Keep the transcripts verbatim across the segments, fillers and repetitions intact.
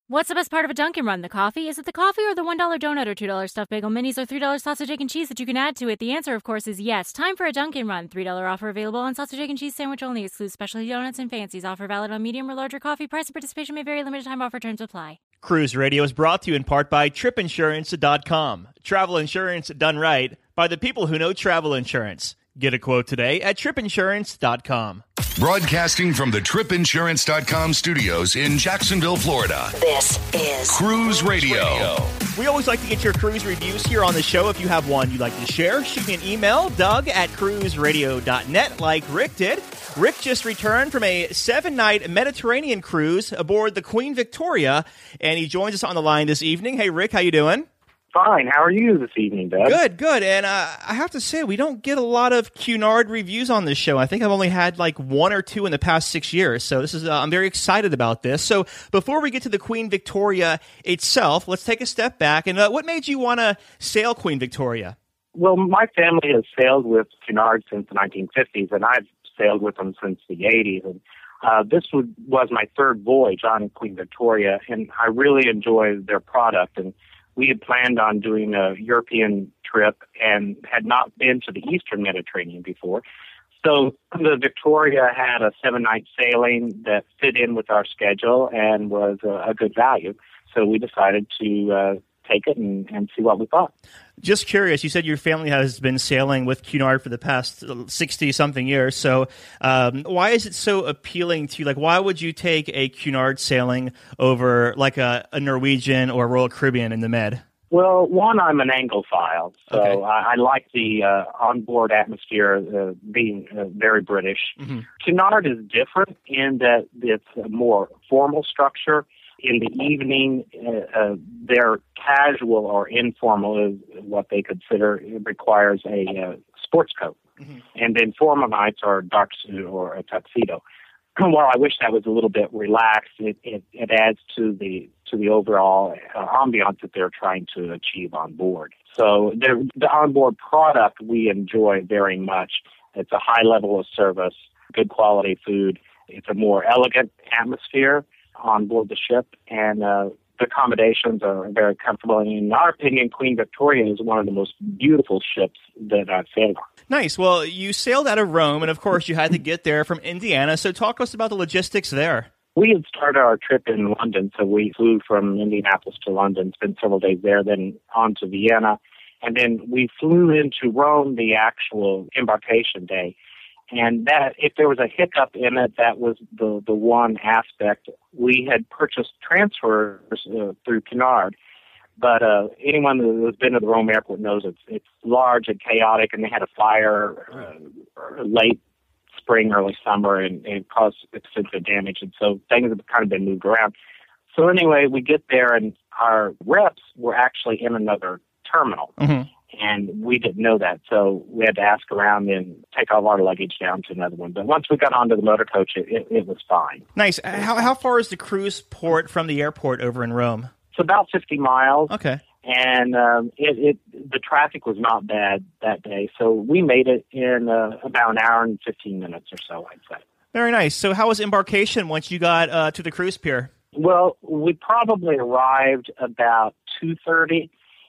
What's the best part of a Dunkin' Run? The coffee? Is it the coffee or the one dollar donut or two dollar stuffed bagel minis or three dollar sausage, egg, and cheese that you can add to it? The answer, of course, is yes. Time for a Dunkin' Run. three dollar offer available on sausage, egg, and cheese sandwich only. Excludes specialty donuts and fancies. Offer valid on medium or larger coffee. Price and participation may vary. Limited time offer. Terms apply. Cruise Radio is brought to you in part by trip insurance dot com. Travel insurance done right by the people who know travel insurance. Get a quote today at trip insurance dot com. Broadcasting from the trip insurance dot com studios in Jacksonville, Florida. This is Cruise Radio. We always like to get your cruise reviews here on the show. If you have one you'd like to share, shoot me an email, Doug at cruise radio dot net, like Rick did. Rick just returned from a seven-night Mediterranean cruise aboard the Queen Victoria, and he joins us on the line this evening. Hey, Rick, how you doing? Fine. How are you this evening, Doug? Good, good. And uh, I have to say, we don't get a lot of Cunard reviews on this show. I think I've only had like one or two in the past six years. So this is uh, I'm very excited about this. So before we get to the Queen Victoria itself, let's take a step back. And uh, what made you want to sail Queen Victoria? Well, my family has sailed with Cunard since the nineteen fifties, and I've sailed with them since the eighties. And uh, this was, was my third voyage on Queen Victoria, and I really enjoy their product. And we had planned on doing a European trip and had not been to the Eastern Mediterranean before. So the Victoria had a seven-night sailing that fit in with our schedule and was a, a good value. So we decided to uh, take it and, and see what we thought. Just curious, you said your family has been sailing with Cunard for the past sixty-something years. So um, why is it so appealing to you? Like, why would you take a Cunard sailing over like a, a Norwegian or Royal Caribbean in the Med? Well, one, I'm an Anglophile, so Okay. I, I like the uh, onboard atmosphere uh, being uh, very British. Mm-hmm. Cunard is different in that it's a more formal structure. In the evening, uh, uh, they're casual or informal is what they consider. It requires a uh, sports coat. Mm-hmm. And then formal nights are dark suit or a tuxedo. While I wish that was a little bit relaxed, it, it, it adds to the to the overall uh, ambiance that they're trying to achieve on board. So the, the onboard product we enjoy very much. It's a high level of service, good quality food. It's a more elegant atmosphere on board the ship, and uh, the accommodations are very comfortable. And in our opinion, Queen Victoria is one of the most beautiful ships that I've sailed on. Nice. Well, you sailed out of Rome, and of course you had to get there from Indiana. So talk to us about the logistics there. We had started our trip in London, so we flew from Indianapolis to London, spent several days there, then on to Vienna, and then we flew into Rome the actual embarkation day. And that, if there was a hiccup in it, that was the, the one aspect. We had purchased transfers uh, through Cunard, but uh, anyone who has been to the Rome airport knows it's it's large and chaotic, and they had a fire uh, late spring, early summer, and, and it caused extensive damage, and so things have kind of been moved around. So anyway, we get there, and our reps were actually in another terminal. Mm-hmm. And we didn't know that, so we had to ask around and take all our luggage down to another one. But once we got onto the motor coach, it, it, it was fine. Nice. How how far is the cruise port from the airport over in Rome? It's about fifty miles. Okay. And um, it, it the traffic was not bad that day, so we made it in uh, about an hour and fifteen minutes or so, I'd say. Very nice. So how was embarkation once you got uh, to the cruise pier? Well, we probably arrived about two thirty,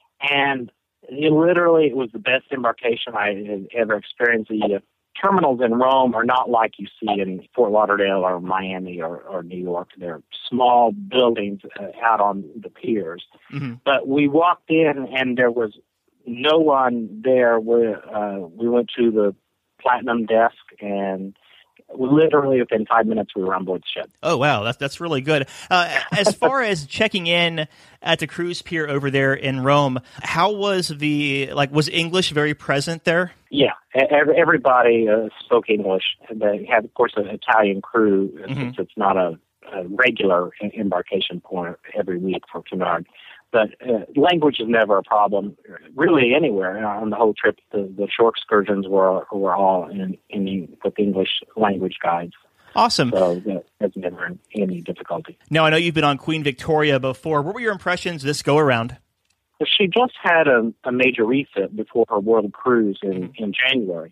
and It literally, it was the best embarkation I had ever experienced. The uh, terminals in Rome are not like you see in Fort Lauderdale or Miami or, or New York. They're small buildings uh, out on the piers. Mm-hmm. But we walked in, and there was no one there. We, uh, we went to the Platinum desk, and literally within five minutes we were on board the ship. Oh, wow. That's that's really good. Uh, as far as checking in at the cruise pier over there in Rome, how was the, like, was English very present there? Yeah. Everybody uh, spoke English. They had, of course, an Italian crew, mm-hmm. since it's not a, a regular embarkation point every week for Cunard. But uh, language is never a problem, really anywhere on the whole trip. The, the shore excursions were were all in, in with English language guides. Awesome. So that, that's never any difficulty. Now, I know you've been on Queen Victoria before. What were your impressions this go around? She just had a, a major refit before her world cruise in, in January,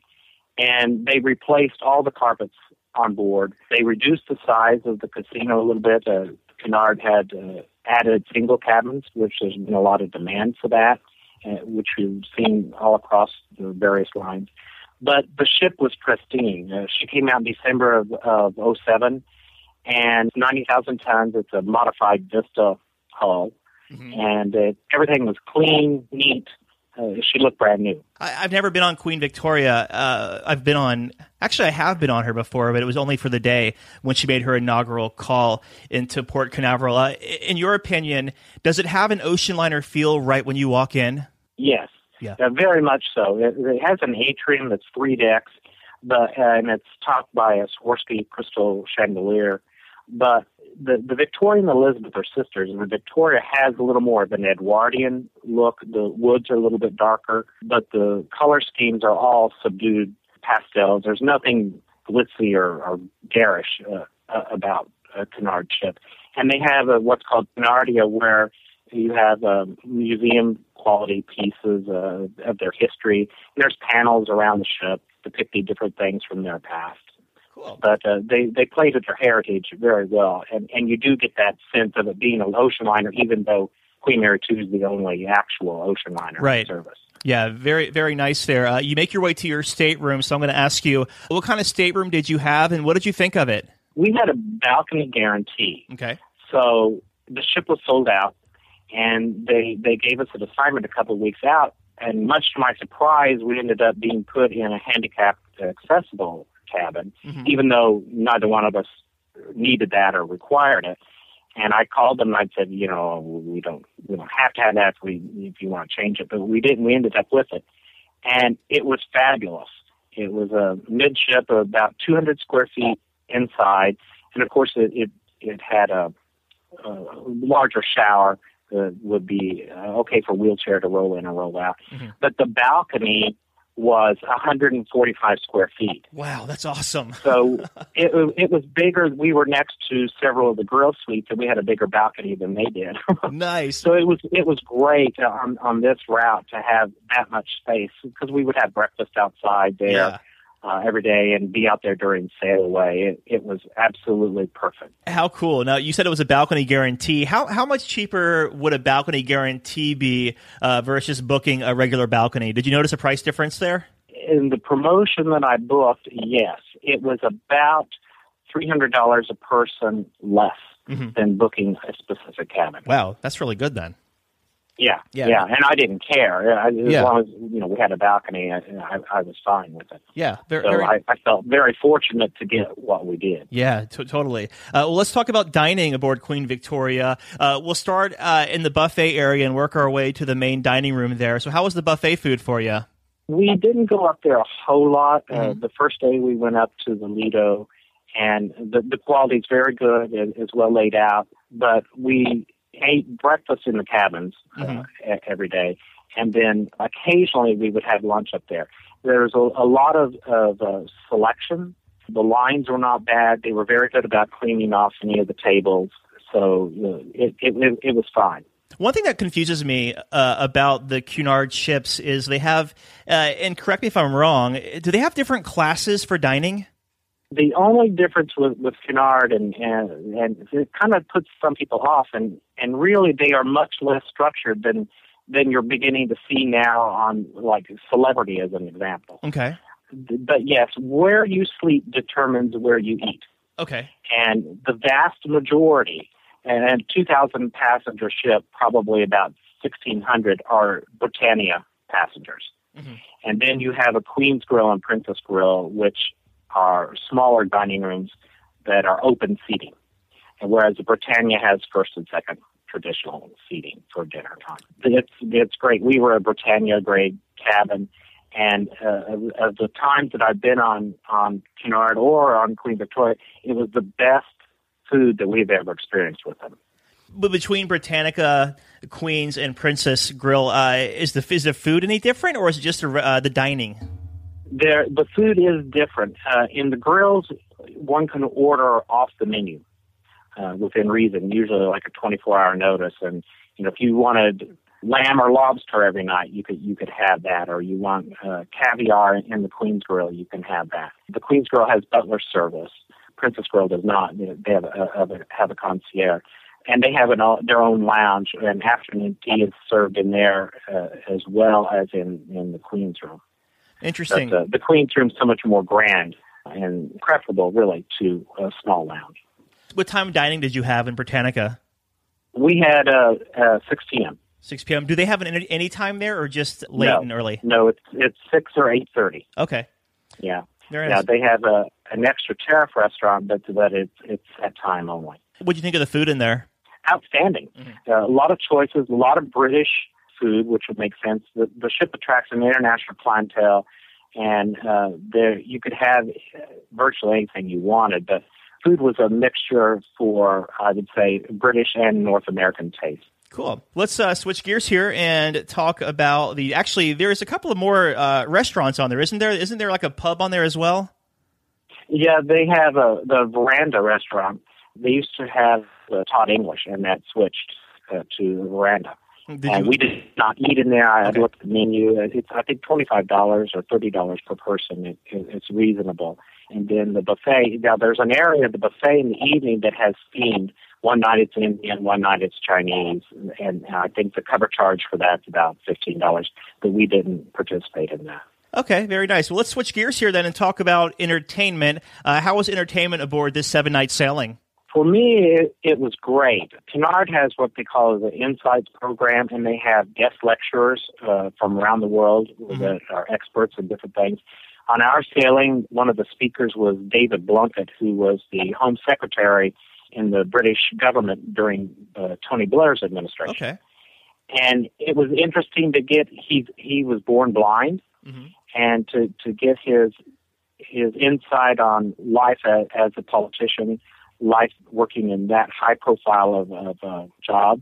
and they replaced all the carpets on board. They reduced the size of the casino a little bit. Uh, Cunard had uh, added single cabins, which there's been a lot of demand for that, uh, which we've seen all across the various lines. But the ship was pristine. Uh, she came out in December of, of oh seven, and ninety thousand tons. It's a modified Vista hull, mm-hmm. and uh, everything was clean, neat. Uh, she looked brand new. I, I've never been on Queen Victoria. Uh, I've been on, actually I have been on her before, but it was only for the day when she made her inaugural call into Port Canaveral. Uh, in your opinion, does it have an ocean liner feel right when you walk in? Yes, yeah, uh, very much so. It, it has an atrium that's three decks, but uh, and it's topped by a Swarovski crystal chandelier. But the, the Victoria and Elizabeth are sisters, and the Victoria has a little more of an Edwardian look. The woods are a little bit darker, but the color schemes are all subdued pastels. There's nothing glitzy or, or garish uh, uh, about a Cunard ship. And they have a, what's called Cunardia, where you have uh, museum-quality pieces uh, of their history. And there's panels around the ship depicting different things from their past. Cool. But uh, they, they played with their heritage very well, and, and you do get that sense of it being an ocean liner, even though Queen Mary two is the only actual ocean liner right. in service. Yeah, very, very nice there. Uh, you make your way to your stateroom, so I'm going to ask you, what kind of stateroom did you have, and what did you think of it? We had a balcony guarantee. Okay. So the ship was sold out, and they, they gave us an assignment a couple of weeks out, and much to my surprise, we ended up being put in a handicapped accessible cabin, mm-hmm. even though neither one of us needed that or required it. And I called them and I said, you know, we don't we don't have to have that if, we, if you want to change it. But we didn't. We ended up with it. And it was fabulous. It was a midship of about two hundred square feet inside. And, of course, it, it, it had a, a larger shower that would be uh, okay for a wheelchair to roll in and roll out. Mm-hmm. But the balcony was one hundred forty-five square feet. Wow, that's awesome. So it, it was bigger. We were next to several of the grill suites, and we had a bigger balcony than they did. Nice. So it was it was great on, on this route to have that much space, because we would have breakfast outside there yeah. uh, every day and be out there during sail away. It, it was absolutely perfect. How cool. Now, you said it was a balcony guarantee. How how much cheaper would a balcony guarantee be uh, versus booking a regular balcony? Did you notice a price difference there? In the promotion that I booked, yes. It was about three hundred dollars a person less mm-hmm. than booking a specific cabin. Wow, that's really good then. Yeah, yeah, yeah, and I didn't care. As yeah. long as, you know, we had a balcony, I, I, I was fine with it. Yeah, very, so very... I, I felt very fortunate to get what we did. Yeah, t- totally. Uh, well, let's talk about dining aboard Queen Victoria. Uh, we'll start uh, in the buffet area and work our way to the main dining room there. So how was the buffet food for you? We didn't go up there a whole lot. Mm-hmm. Uh, the first day we went up to the Lido, and the, the quality is very good. It, it's well laid out, but we ate breakfast in the cabins uh, mm-hmm. every day, and then occasionally we would have lunch up there. There's a, a lot of, of uh, selection. The lines were not bad. They were very good about cleaning off any of the tables, so uh, it, it, it, it was fine. One thing that confuses me uh, about the Cunard ships is they have, uh, and correct me if I'm wrong, do they have different classes for dining? The only difference with, with Cunard, and, and and it kind of puts some people off, and, and really they are much less structured than than you're beginning to see now on, like, Celebrity as an example. Okay. But yes, where you sleep determines where you eat. Okay. And the vast majority, and two thousand passenger ship, probably about sixteen hundred are Britannia passengers. Mm-hmm. And then you have a Queen's Grill and Princess Grill, which are smaller dining rooms that are open seating. And whereas the Britannia has first and second traditional seating for dinner time. It's, it's great. We were a Britannia grade cabin. And uh, of the times that I've been on, on Cunard or on Queen Victoria, it was the best food that we've ever experienced with them. But between Britannica, Queen's, and Princess Grill, uh, is the is the food any different, or is it just the, uh, the dining? There, the food is different. Uh, in the grills, one can order off the menu uh, within reason, usually like a twenty-four hour notice. And you know, if you wanted lamb or lobster every night, you could you could have that, or you want uh, caviar in the Queen's Grill, you can have that. The Queen's Grill has butler service. Princess Grill does not. They have a, have a, have a concierge. And they have an, their own lounge, and afternoon tea is served in there uh, as well as in, in the Queen's room. Interesting. But, uh, the Queen's room is so much more grand and preferable, really, to a small lounge. What time of dining did you have in Britannica? We had uh, uh, six p.m. six p.m. Do they have an any, any time there, or just late no. and early? No, it's it's six or eight thirty. Okay. Yeah. Very yeah, nice. they have a an extra tariff restaurant, but but it's it's at time only. What do you think of the food in there? Outstanding. Mm-hmm. Uh, a lot of choices, a lot of British food, which would make sense. The, the ship attracts an international clientele, and uh, there you could have virtually anything you wanted, but food was a mixture for, I would say, British and North American taste. Cool. Let's uh, switch gears here and talk about the, actually, there's a couple of more uh, restaurants on there, isn't there? Isn't there like a pub on there as well? Yeah, they have a, the Veranda restaurant. They used to have uh, Todd English, and that switched uh, to the Veranda. Did and you... we did not eat in there. I okay. looked at the menu. It's, I think, twenty-five dollars or thirty dollars per person. It, it, it's reasonable. And then the buffet, now there's an area of the buffet in the evening that has themed. One night it's Indian, one night it's Chinese, and I think the cover charge for that's about fifteen dollars, but we didn't participate in that. Okay, very nice. Well, let's switch gears here then and talk about entertainment. Uh, how was entertainment aboard this seven-night sailing? For me, it, it was great. Cunard has what they call the Insights program, and they have guest lecturers uh, from around the world mm-hmm. that are experts in different things. On our sailing, one of the speakers was David Blunkett, who was the Home Secretary in the British government during uh, Tony Blair's administration. Okay. And it was interesting to get, he he was born blind, mm-hmm. and to, to get his his insight on life as, as a politician, life working in that high profile of, of uh, job,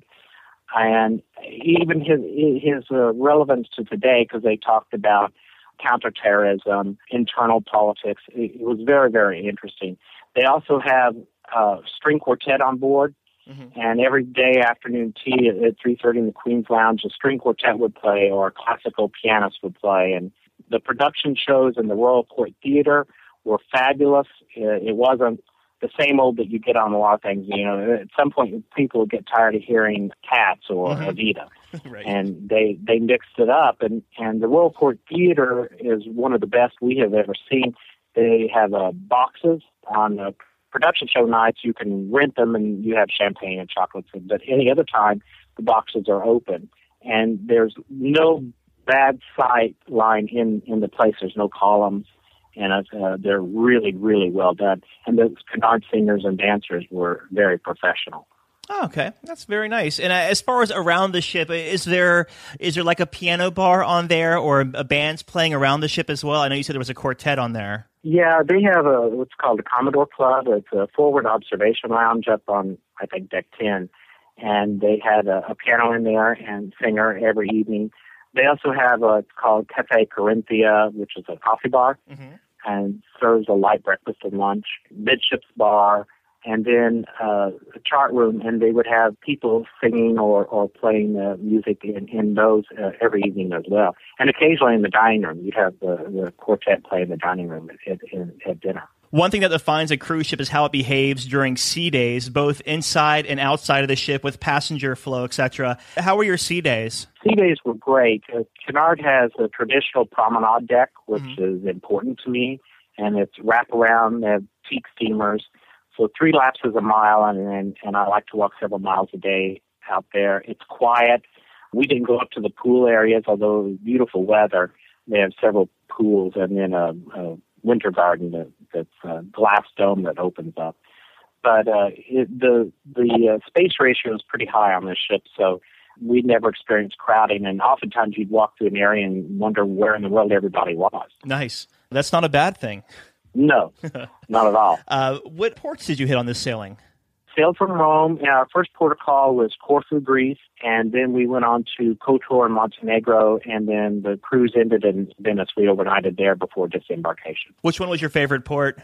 and even his, his uh, relevance to today, because they talked about counterterrorism, internal politics. It, it was very, very interesting. They also have a string quartet on board, mm-hmm. and every day afternoon tea at, at three thirty in the Queen's Lounge, a string quartet would play or a classical pianist would play. And the production shows in the Royal Court Theatre were fabulous. It, it wasn't the same old that you get on a lot of things. You know, at some point people would get tired of hearing Cats or mm-hmm. Evita. Right. And they, they mixed it up. And, and the Royal Court Theatre is one of the best we have ever seen. They have uh, boxes on the production show nights. You can rent them and you have champagne and chocolates. But any other time, the boxes are open. And there's no bad sight line in, in the place. There's no columns. And uh, they're really, really well done. And the Cunard singers and dancers were very professional. Oh, okay, that's very nice. And uh, as far as around the ship, is there is there like a piano bar on there, or a band's playing around the ship as well? I know you said there was a quartet on there. Yeah, they have a what's called a Commodore Club. It's a forward observation lounge up on, I think, deck ten, and they had a, a piano in there and singer every evening. They also have a it's called Cafe Corinthia, which is a coffee bar, mm-hmm. and serves a light breakfast and lunch. Midships bar. And then uh, a chart room, and they would have people singing or, or playing uh, music in, in those uh, every evening as well. And occasionally in the dining room, you'd have the, the quartet play in the dining room at, at, at dinner. One thing that defines a cruise ship is how it behaves during sea days, both inside and outside of the ship with passenger flow, et cetera. How were your sea days? Sea days were great. Uh, Cunard has a traditional promenade deck, which mm-hmm. is important to me, and it's wraparound. They have teak steamers. So three laps is a mile, and, and and I like to walk several miles a day out there. It's quiet. We didn't go up to the pool areas, although it was beautiful weather. They have several pools, and then a, a winter garden that, that's a glass dome that opens up. But uh, it, the the uh, space ratio is pretty high on this ship, so we never experienced crowding. And oftentimes you'd walk through an area and wonder where in the world everybody was. Nice. That's not a bad thing. No, not at all. Uh, what ports did you hit on this sailing? Sailed from Rome, and our first port of call was Corfu, Greece, and then we went on to Kotor in Montenegro, and then the cruise ended in Venice. We overnighted there before disembarkation. Which one was your favorite port?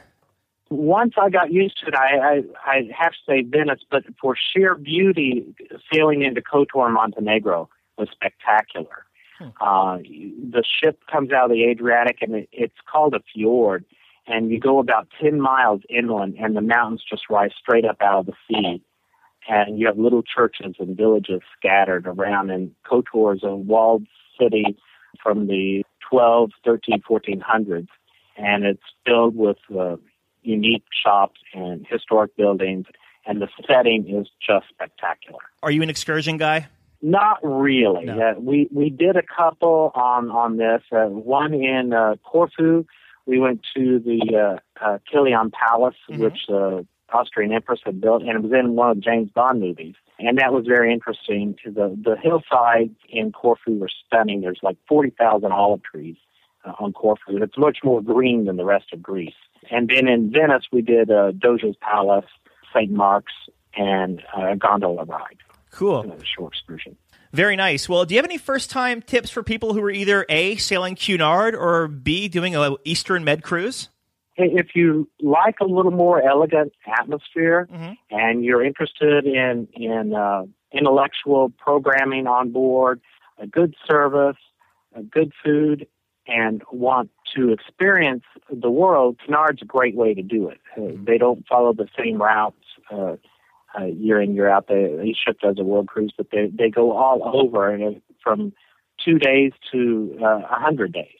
Once I got used to it, I, I, I have to say Venice, but for sheer beauty, sailing into Kotor in Montenegro was spectacular. Hmm. Uh, the ship comes out of the Adriatic, and it, it's called a fjord. And you go about ten miles inland, and the mountains just rise straight up out of the sea. and you have little churches and villages scattered around, and KOTOR is a walled city from the twelve, thirteen, fourteen hundreds, and it's filled with uh, unique shops and historic buildings, and the setting is just spectacular. Are you an excursion guy? Not really. No. Uh, we we did a couple on on this. Uh, one in uh, Corfu, we went to the uh, uh, Kilian Palace, mm-hmm. which the uh, Austrian Empress had built, and it was in one of James Bond movies. And that was very interesting. The the hillsides in Corfu were stunning. There's like forty thousand olive trees uh, on Corfu. It's much more green than the rest of Greece. And then in Venice, we did uh, Doge's Palace, Saint Mark's, and uh, a gondola ride. Cool. A short excursion. Very nice. Well, do you have any first-time tips for people who are either A, sailing Cunard, or B, doing an Eastern Med cruise? If you like a little more elegant atmosphere, mm-hmm. and you're interested in in uh, intellectual programming on board, a good service, a good food, and want to experience the world, Cunard's a great way to do it. Uh, they don't follow the same routes uh, uh, year in, year out. They, each ship does a world cruise, but they, they go all over, and from two days to uh, one hundred days.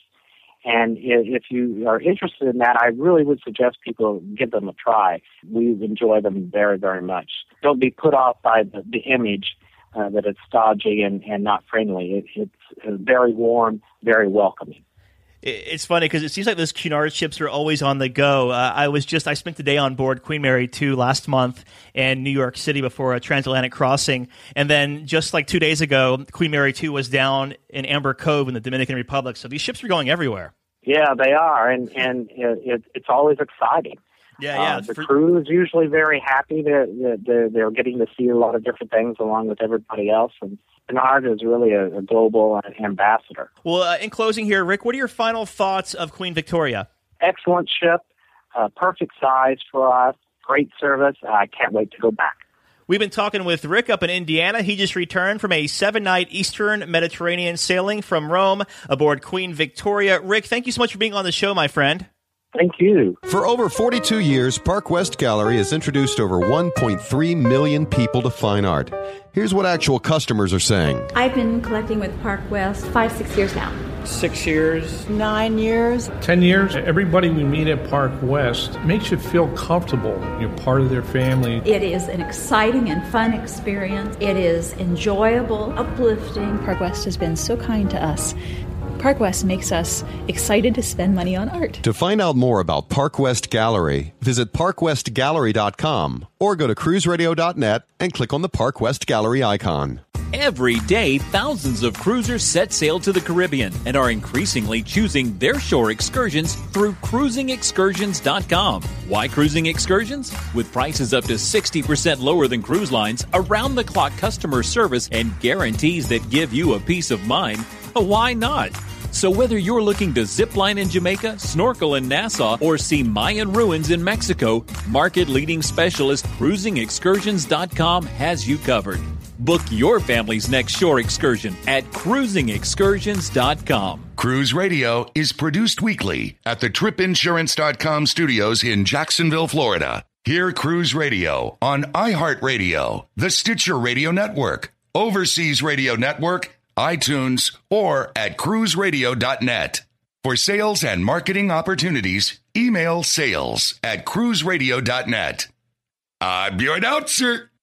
And if you are interested in that, I really would suggest people give them a try. We enjoy them very, very much. Don't be put off by the, the image uh, that it's stodgy and, and not friendly. It, it's uh, very warm, very welcoming. It's funny because it seems like those Cunard ships are always on the go. Uh, I was just I spent the day on board Queen Mary two last month in New York City before a transatlantic crossing, and then just like two days ago, Queen Mary two was down in Amber Cove in the Dominican Republic. So these ships are going everywhere. Yeah, they are, and and it, it's always exciting. Yeah, yeah. Uh, the For- crew is usually very happy. They're, they're they're getting to see a lot of different things along with everybody else, and Cunard is really a, a global ambassador. Well, uh, in closing here, Rick, what are your final thoughts of Queen Victoria? Excellent ship, uh, perfect size for us, great service. I can't wait to go back. We've been talking with Rick up in Indiana. He just returned from a seven-night Eastern Mediterranean sailing from Rome aboard Queen Victoria. Rick, thank you so much for being on the show, my friend. Thank you. For over forty-two years, Park West Gallery has introduced over one point three million people to fine art. Here's what actual customers are saying. I've been collecting with Park West five, six years now. Six years. Nine years. Ten years. Everybody we meet at Park West makes you feel comfortable. You're part of their family. It is an exciting and fun experience. It is enjoyable, uplifting. Park West has been so kind to us. Park West makes us excited to spend money on art. To find out more about Park West Gallery, visit park west gallery dot com or go to cruise radio dot net and click on the Park West Gallery icon. Every day, thousands of cruisers set sail to the Caribbean and are increasingly choosing their shore excursions through cruising excursions dot com. Why cruising excursions? With prices up to sixty percent lower than cruise lines, around-the-clock customer service, and guarantees that give you a peace of mind, why not? So whether you're looking to zip line in Jamaica, snorkel in Nassau, or see Mayan ruins in Mexico, market-leading specialist cruising excursions dot com has you covered. Book your family's next shore excursion at cruising excursions dot com. Cruise Radio is produced weekly at the trip insurance dot com studios in Jacksonville, Florida. Hear Cruise Radio on iHeartRadio, the Stitcher Radio Network, Overseas Radio Network, iTunes, or at cruise radio dot net. For sales and marketing opportunities, email sales at cruise radio dot net. I'm your announcer,